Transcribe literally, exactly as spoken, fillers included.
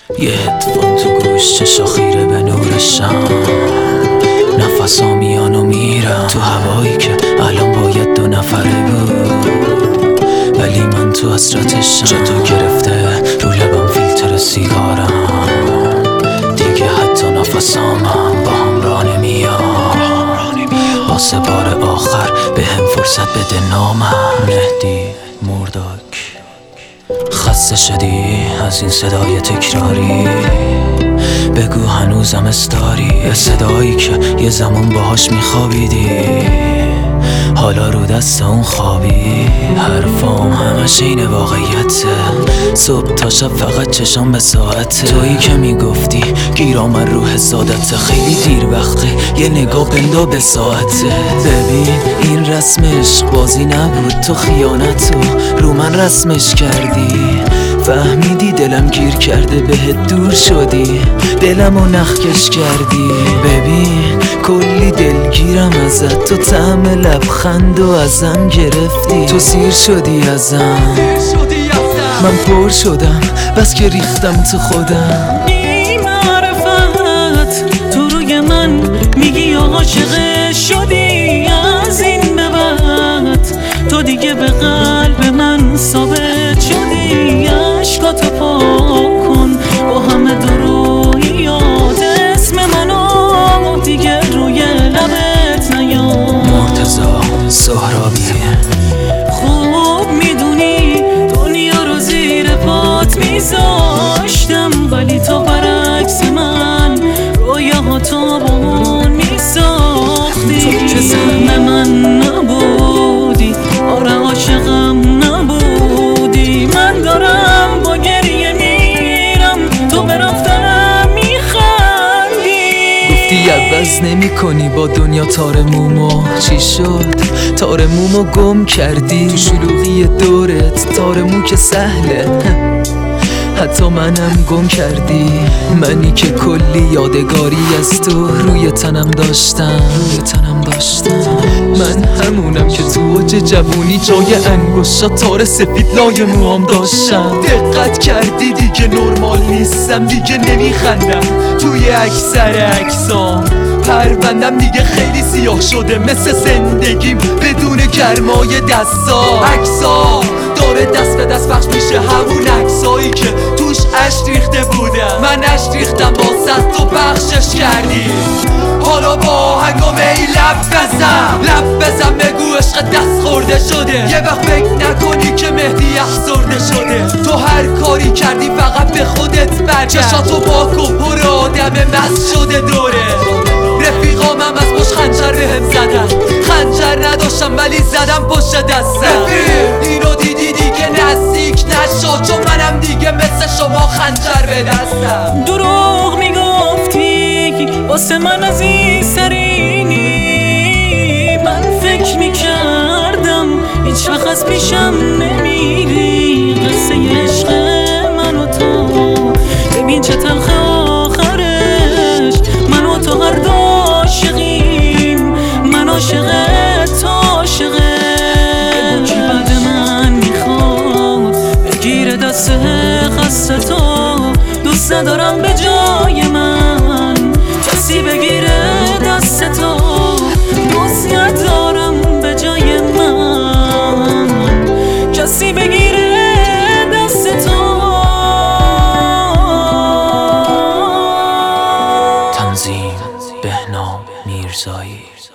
یه هدفون تو گوش، چشا خیره به نور شم، نفسا میان و میرم تو هوایی که الان باید دو نفره بود، ولی من تو حسرتشم. جا تو گرفته رو لبم فیلتر سیگارم، دیگه حتی نفسامم با هم راه نمیاد. واسه بار آخر به هم فرصت بده نامم. مهدی مرداک. خسته شدی از این صدای تکراری؟ بگو هنوزم استاری به صدایی که یه زمان باهاش میخوابیدی، حالا رو دست اون خوابی. حرفام همش این واقعیته، صبح تا شب فقط چشام به ساعته. تویی که میگفتی گیرام رو حسادت، خیلی دیر وقته یه نگاه بندا به ساعته. ببین این رسم عشق بازی نبود، تو خیانتو رو من رسمش کردی. فهمیدی دلم گیر کرده بهت دور شدی، دلمو نخکش کردی. ببین کلی دلگیرم ازت، تو طعم لبخند و ازم گرفتی. تو سیر شدی ازم، من پر شدم بس که ریختم تو خودم. بی معرفت تو روی من میگی عاشق شدی، از این به بعد تو دیگه به قلب من ثابت شدی. عشقاتو پاک کن با همه درویات، اسم منو دیگه روی لبت نیار. مرتضا سهرابی. خوب میدونی دنیا رو زیر پات میذاشتم، ولی تو برعکس من رویاهاتو با اون میساختی. تو که سهم من نبودی، آره عاشقم نبودی. من دارم با گریه میرم، تو به رفتنم میخندی. گفتی عوض نمی کنی با دنیا تار مومو، چی شد؟ تار مومو گم کردی تو شلوغی دورت. تار مو که سهله، حتی منم گم کردی. منی که کلی یادگاری از تو روی تنم داشتم، روی تنم داشتم. من همونم که تو اوج جوونی جای انگشتا تار سفید لای موام داشتم. دقت کردی دیگه نرمال نیستم، دیگه نمیخندم توی اکثر عکسام. پروندم دیگه خیلی سیاه شده مثل زندگیم بدون گرمای دستا. عکسا داره دست به دست پخش میشه، همون عکسایی که توش اشک ریخته بودم. من اشک ریختم واسه تو پخشش کردی. حالا با هنگام ای لب بزن، لب بزن بگو عشق دست خورده شده. یه وقت فکر نکنی که مهدی افسرده شده. تو هر کاری کردی فقط به خودت برگرد. چشاتو پاک و پر آدم مست شده دوره. رفیقامم از پشت خنجر بهم زدن، خنجر نداشتم ولی زدم پشت دستم. رفیق اینو دیدی دیگه نزدیک نشو، چون منم دیگه مثل شما خنجر به دستم. دروغ میگفتی واسه من عزیز ترینی، من فکر میکردم هیچ وقت از پیشم نمیری. قصه عشق من و تو ببین چه تلخ آخرش، من و تو هر دو عاشقیم. من عاشقت تو عاشقه. بگو کی بعد من میخواد بگیره دست خسته تو. دوست ندارم به جای من کسی بگیره دست تو. دوست ندارم به جای من کسی بگیره دست تو. تنظیم بهنام میرزایی.